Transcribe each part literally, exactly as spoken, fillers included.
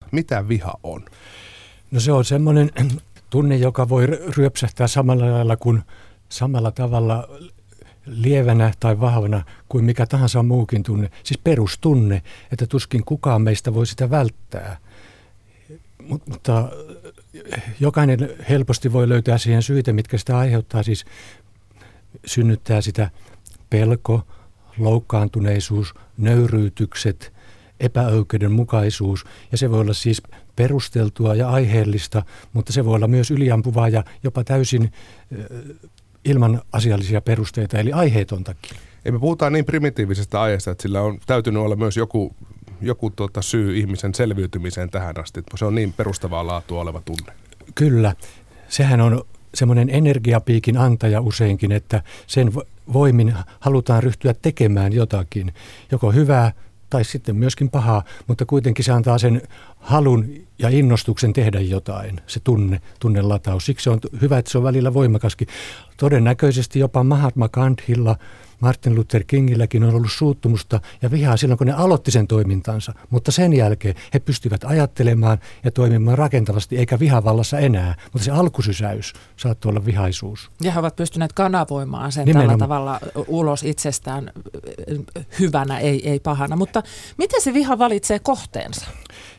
Mitä viha on? No se on semmoinen tunne, joka voi ryöpsähtää samalla lailla kuin samalla tavalla lievänä tai vahvana kuin mikä tahansa muukin tunne. Siis perustunne, että tuskin kukaan meistä voi sitä välttää. Mutta jokainen helposti voi löytää siihen syitä, mitkä sitä aiheuttaa. Siis synnyttää sitä pelko, loukkaantuneisuus, nöyryytykset, epäoikeudenmukaisuus. Ja se voi olla siis perusteltua ja aiheellista, mutta se voi olla myös yliampuvaa ja jopa täysin ilman asiallisia perusteita, eli aiheetontakin. Ei me puhutaan niin primitiivisestä aiheesta, että sillä on täytynyt olla myös joku, joku tuota syy ihmisen selviytymiseen tähän asti. Se on niin perustavaa laatua oleva tunne. Kyllä. Sehän on semmoinen energiapiikin antaja useinkin, että sen voimin halutaan ryhtyä tekemään jotakin, joko hyvää tai sitten myöskin pahaa, mutta kuitenkin se antaa sen halun ja innostuksen tehdä jotain, se tunne, tunnelataus. Siksi on hyvä, että se on välillä voimakaskin. Todennäköisesti jopa Mahatma Gandhilla, Martin Luther Kingilläkin on ollut suuttumusta ja vihaa silloin, kun ne aloitti sen toimintansa. Mutta sen jälkeen he pystyvät ajattelemaan ja toimimaan rakentavasti, eikä vihavallassa enää. Mutta se alkusysäys saattoi olla vihaisuus. Ja he ovat pystyneet kanavoimaan sen Nimenomaan. tällä tavalla ulos itsestään hyvänä, ei, ei pahana. Mutta miten se viha valitsee kohteensa?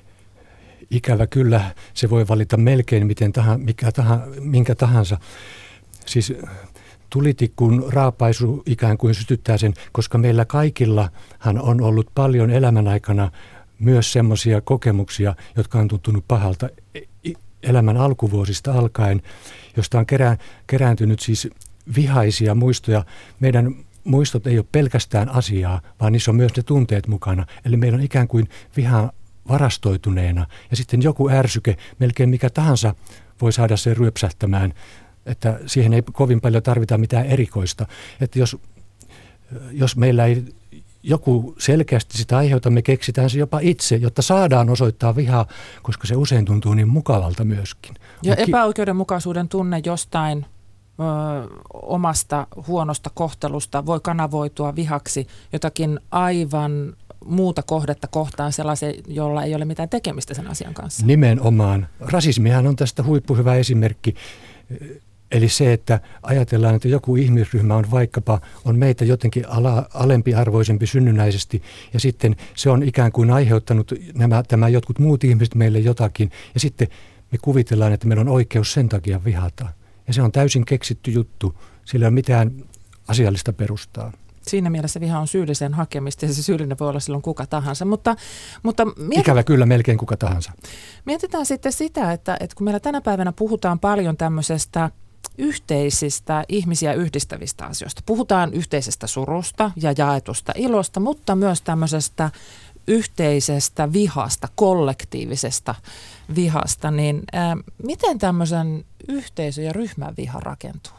Ikävä kyllä, se voi valita melkein miten tahansa, mikä tahansa, minkä tahansa. Siis tulitikkuun raapaisu ikään kuin sytyttää sen, koska meillä kaikillahan on ollut paljon elämän aikana myös semmoisia kokemuksia, jotka on tuntunut pahalta elämän alkuvuosista alkaen, josta on kerään, kerääntynyt siis vihaisia muistoja. Meidän muistot ei ole pelkästään asiaa, vaan niissä on myös ne tunteet mukana. Eli meillä on ikään kuin viha varastoituneena ja sitten joku ärsyke, melkein mikä tahansa voi saada sen ryöpsähtämään, että siihen ei kovin paljon tarvita mitään erikoista. Että jos, jos meillä ei joku selkeästi sitä aiheuta, me keksitään se jopa itse, jotta saadaan osoittaa vihaa, koska se usein tuntuu niin mukavalta myöskin. Ja epäoikeudenmukaisuuden tunne jostain ö, omasta huonosta kohtelusta voi kanavoitua vihaksi jotakin aivan muuta kohdetta kohtaan sellaisen, jolla ei ole mitään tekemistä sen asian kanssa. Nimenomaan. Rasismihan on tästä huippuhyvä esimerkki. Eli se, että ajatellaan, että joku ihmisryhmä on vaikkapa, on meitä jotenkin ala, alempiarvoisempi synnynnäisesti, ja sitten se on ikään kuin aiheuttanut nämä, tämä jotkut muut ihmiset meille jotakin, ja sitten me kuvitellaan, että meillä on oikeus sen takia vihata. Ja se on täysin keksitty juttu, sillä ei ole mitään asiallista perustaa. Siinä mielessä viha on syyllisen hakemista ja se syyllinen voi olla silloin kuka tahansa. Mutta, mutta mietit... Ikävä kyllä melkein kuka tahansa. Mietitään sitten sitä, että, että kun meillä tänä päivänä puhutaan paljon tämmöisestä yhteisistä ihmisiä yhdistävistä asioista. Puhutaan yhteisestä surusta ja jaetusta ilosta, mutta myös tämmöisestä yhteisestä vihasta, kollektiivisesta vihasta. Niin ää, miten tämmöisen yhteisö- ja ryhmän viha rakentuu?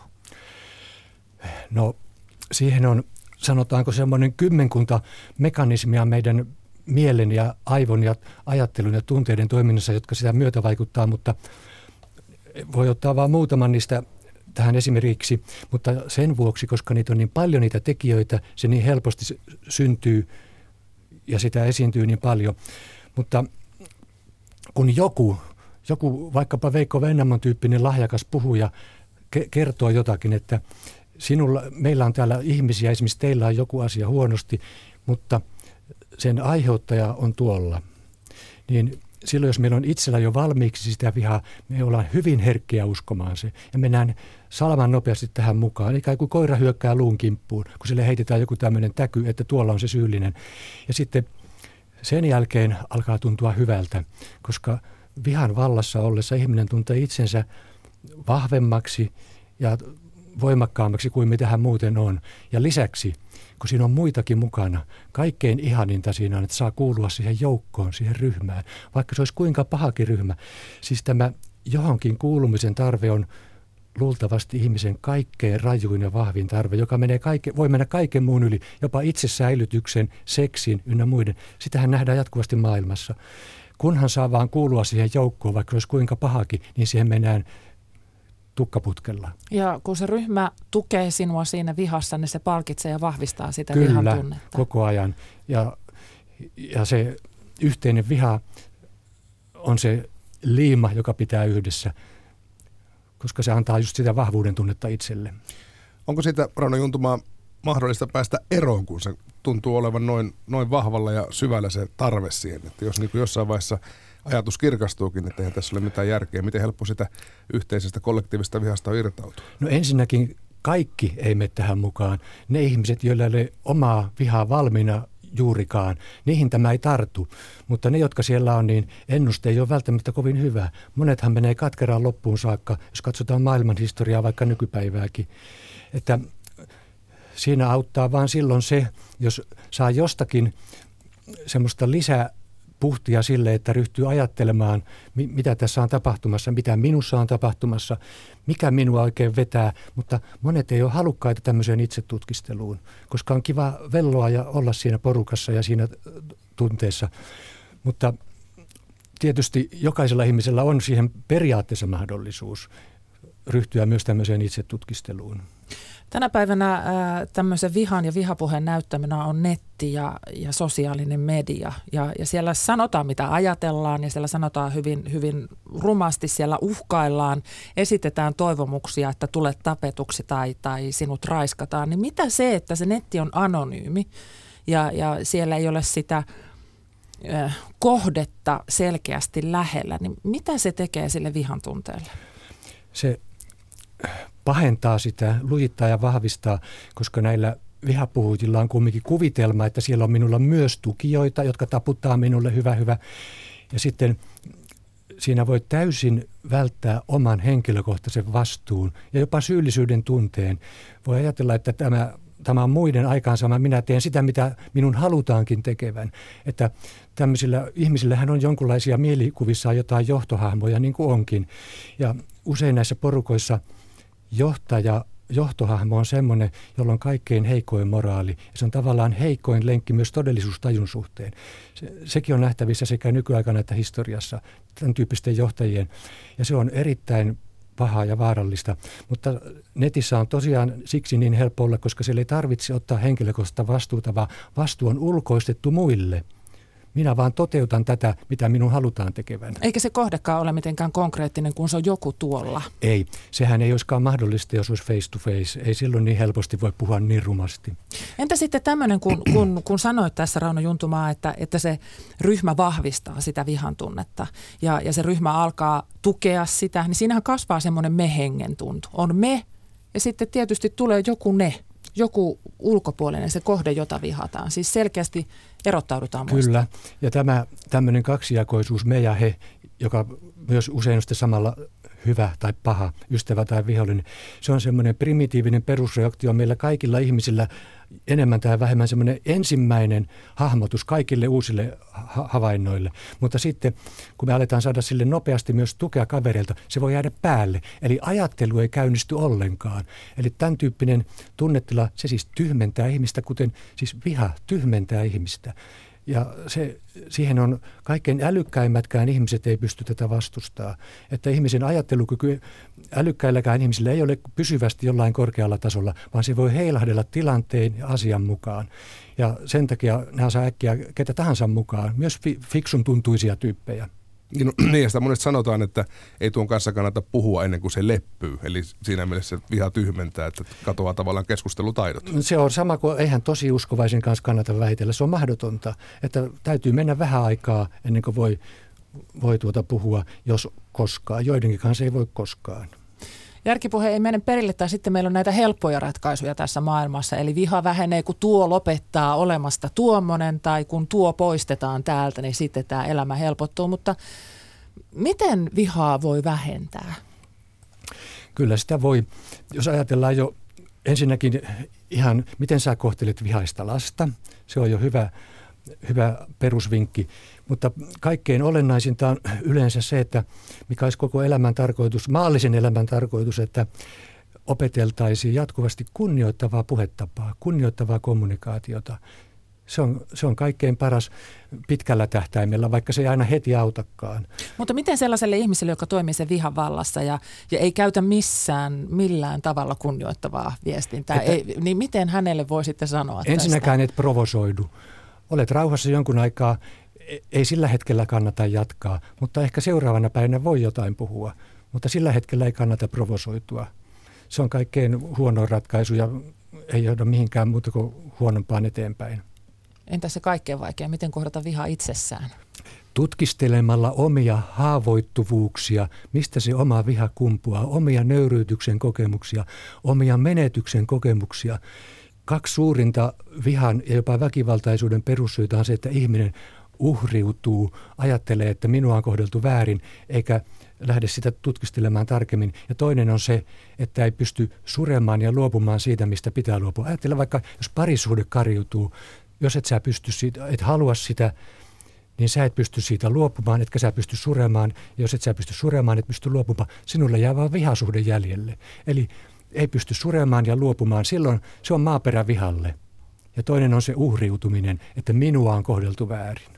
No siihen on, sanotaanko semmoinen kymmenkunta mekanismia meidän mielen ja aivon ja ajattelun ja tunteiden toiminnassa, jotka sitä myötä vaikuttaa, mutta voi ottaa vain muutaman niistä tähän esimerkiksi, mutta sen vuoksi, koska niitä on niin paljon niitä tekijöitä, se niin helposti syntyy ja sitä esiintyy niin paljon. Mutta kun joku, joku vaikkapa Veikko Vennamon tyyppinen lahjakas puhuja ke- kertoo jotakin, että sinulla, meillä on täällä ihmisiä, esimerkiksi teillä on joku asia huonosti, mutta sen aiheuttaja on tuolla, niin silloin, jos meillä on itsellä jo valmiiksi sitä vihaa, me ollaan hyvin herkkiä uskomaan se. Ja mennään salaman nopeasti tähän mukaan. Ikään kuin koira hyökkää luun kimppuun, kun sille heitetään joku tämmöinen täky, että tuolla on se syyllinen. Ja sitten sen jälkeen alkaa tuntua hyvältä, koska vihan vallassa ollessa ihminen tuntee itsensä vahvemmaksi ja voimakkaammaksi kuin mitä hän muuten on. Ja lisäksi, kun siinä on muitakin mukana, kaikkein ihaninta siinä on, että saa kuulua siihen joukkoon, siihen ryhmään, vaikka se olisi kuinka pahakin ryhmä. Siis tämä johonkin kuulumisen tarve on luultavasti ihmisen kaikkein rajuin ja vahvin tarve, joka menee kaike, voi mennä kaiken muun yli, jopa itsesäilytyksen, seksin ynnä muiden. Sitähän nähdään jatkuvasti maailmassa. Kunhan saa vaan kuulua siihen joukkoon, vaikka se olisi kuinka pahakin, niin siihen mennään tukkaputkella. Ja kun se ryhmä tukee sinua siinä vihassa, niin se palkitsee ja vahvistaa sitä Kyllä, vihan tunnetta. Koko ajan. Ja, ja se yhteinen viha on se liima, joka pitää yhdessä, koska se antaa just sitä vahvuuden tunnetta itselle. Onko siitä, Rauno Juntumaa, mahdollista päästä eroon, kun se tuntuu olevan noin, noin vahvalla ja syvällä se tarve siihen, että jos niin kuin jossain vaiheessa ajatus kirkastuukin, että eihän tässä ole mitään järkeä, miten helppo sitä yhteisestä kollektiivista vihasta on irtautua? No ensinnäkin kaikki ei mene tähän mukaan. Ne ihmiset, joilla ei ole omaa vihaa valmiina juurikaan, niihin tämä ei tartu. Mutta ne, jotka siellä on, niin ennuste ei ole välttämättä kovin hyvä. Monethan menee katkeraan loppuun saakka, jos katsotaan maailman historiaa, vaikka nykypäivääkin. Että siinä auttaa vaan silloin se, jos saa jostakin semmoista lisäpuhtia sille, että ryhtyy ajattelemaan, mitä tässä on tapahtumassa, mitä minussa on tapahtumassa, mikä minua oikein vetää. Mutta monet ei ole halukkaita tämmöiseen itsetutkisteluun, koska on kiva velloa ja olla siinä porukassa ja siinä tunteessa. Mutta tietysti jokaisella ihmisellä on siihen periaatteessa mahdollisuus ryhtyä myös tämmöiseen itsetutkisteluun. Tänä päivänä äh, tämmöisen vihan ja vihapuheen näyttämänä on netti ja, ja sosiaalinen media. Ja, ja siellä sanotaan, mitä ajatellaan, ja siellä sanotaan hyvin, hyvin rumasti, siellä uhkaillaan, esitetään toivomuksia, että tulet tapetuksi tai, tai sinut raiskataan. Niin mitä se, että se netti on anonyymi ja, ja siellä ei ole sitä äh, kohdetta selkeästi lähellä, niin mitä se tekee sille vihan tunteelle? Se pahentaa sitä, lujittaa ja vahvistaa, koska näillä vihapuhujilla on kumminkin kuvitelma, että siellä on minulla myös tukijoita, jotka taputtaa minulle hyvä hyvä. Ja sitten siinä voi täysin välttää oman henkilökohtaisen vastuun ja jopa syyllisyyden tunteen. Voi ajatella, että tämä, tämä on muiden aikaansama, minä teen sitä, mitä minun halutaankin tekevän. Että tämmöisillä ihmisillähän on jonkinlaisia mielikuvissaan jotain johtohahmoja, niin kuin onkin. Ja usein näissä porukoissa johtaja, johtohahmo on semmoinen, jolla on kaikkein heikoin moraali. Ja se on tavallaan heikoin lenkki myös todellisuustajun suhteen. Se, sekin on nähtävissä sekä nykyaikana että historiassa, tämän tyyppisten johtajien. Ja se on erittäin pahaa ja vaarallista. Mutta netissä on tosiaan siksi niin helppo olla, koska siellä ei tarvitse ottaa henkilökohtaista vastuuta, vaan vastuu on ulkoistettu muille. Minä vaan toteutan tätä, mitä minun halutaan tekevän. Eikä se kohdekaan ole mitenkään konkreettinen, kun se on joku tuolla. Ei. Sehän ei olisikaan mahdollista, jos olisi face to face. Ei silloin niin helposti voi puhua niin rumasti. Entä sitten tämmöinen, kun, kun, kun sanoit tässä, Rauno Juntumaa, että, että se ryhmä vahvistaa sitä vihan tunnetta ja, ja se ryhmä alkaa tukea sitä, niin siinähän kasvaa semmoinen me-hengen tuntu. On me ja sitten tietysti tulee joku ne. Joku ulkopuolinen, se kohde, jota vihataan. Siis selkeästi erottaudutaan muista. Kyllä, ja tämä tämmöinen kaksijakoisuus, me ja he, joka myös usein on sitten samalla hyvä tai paha, ystävä tai vihollinen, se on semmoinen primitiivinen perusreaktio meillä kaikilla ihmisillä, enemmän tai vähemmän semmoinen ensimmäinen hahmotus kaikille uusille ha- havainnoille. Mutta sitten, kun me aletaan saada sille nopeasti myös tukea kavereilta, se voi jäädä päälle. Eli ajattelu ei käynnisty ollenkaan. Eli tämän tyyppinen tunnetila, se siis tyhmentää ihmistä, kuten siis viha tyhmentää ihmistä. Ja se, siihen on kaikkein älykkäimmätkään ihmiset ei pysty tätä vastustaa. Että ihmisen ajattelukyky älykkäilläkään ihmisillä ei ole pysyvästi jollain korkealla tasolla, vaan se voi heilahdella tilanteen ja asian mukaan. Ja sen takia nämä saa äkkiä ketä tahansa mukaan, myös fi, fiksun tuntuisia tyyppejä. No, niin, ja sitä monesti sanotaan, että ei tuon kanssa kannata puhua ennen kuin se leppyy. Eli siinä mielessä se viha tyhmentää, että katoaa tavallaan keskustelutaidot. Se on sama kuin eihän tosi uskovaisen kanssa kannata väitellä. Se on mahdotonta, että täytyy mennä vähän aikaa ennen kuin voi, voi tuota puhua, jos koskaan. Joidenkin kanssa ei voi koskaan. Järkipuhe ei mene perille, tai sitten meillä on näitä helppoja ratkaisuja tässä maailmassa. Eli viha vähenee, kun tuo lopettaa olemasta tuommoinen, tai kun tuo poistetaan täältä, niin sitten tämä elämä helpottuu. Mutta miten vihaa voi vähentää? Kyllä sitä voi, jos ajatellaan jo ensinnäkin ihan, miten sä kohtelet vihaista lasta. Se on jo hyvä, hyvä perusvinkki. Mutta kaikkein olennaisinta on yleensä se, että mikä olisi koko elämän tarkoitus, maallisen elämän tarkoitus, että opeteltaisiin jatkuvasti kunnioittavaa puhetapaa, kunnioittavaa kommunikaatiota. Se on, se on kaikkein paras pitkällä tähtäimellä, vaikka se ei aina heti autakaan. Mutta miten sellaiselle ihmiselle, joka toimii sen vihan vallassa ja, ja ei käytä missään millään tavalla kunnioittavaa viestintää, että, ei, niin miten hänelle voi sitten sanoa ensinnäkään tästä? et provosoidu. Olet rauhassa jonkun aikaa, ei sillä hetkellä kannata jatkaa, mutta ehkä seuraavana päivänä voi jotain puhua, mutta sillä hetkellä ei kannata provosoitua. Se on kaikkein huonoin ratkaisu ja ei johda mihinkään muuta kuin huonompaan eteenpäin. Entä se kaikkein vaikea? Miten kohdata viha itsessään? Tutkistelemalla omia haavoittuvuuksia, mistä se oma viha kumpuaa, omia nöyryytyksen kokemuksia, omia menetyksen kokemuksia. Kaksi suurinta vihan ja jopa väkivaltaisuuden perussyitä on se, että ihminen uhriutuu, ajattelee, että minua on kohdeltu väärin, eikä lähde sitä tutkistelemaan tarkemmin. Ja toinen on se, että ei pysty suremaan ja luopumaan siitä, mistä pitää luopua. Ajattele vaikka, jos parisuhde kariutuu, jos et sä pysty siitä, et halua sitä, niin sä et pysty siitä luopumaan, etkä sä pysty suremaan. Jos et sä pysty suremaan, et pysty luopumaan, sinulle jää vaan vihasuhde jäljelle. Eli ei pysty suremaan ja luopumaan, silloin se on maaperä vihalle. Ja toinen on se uhriutuminen, että minua on kohdeltu väärin.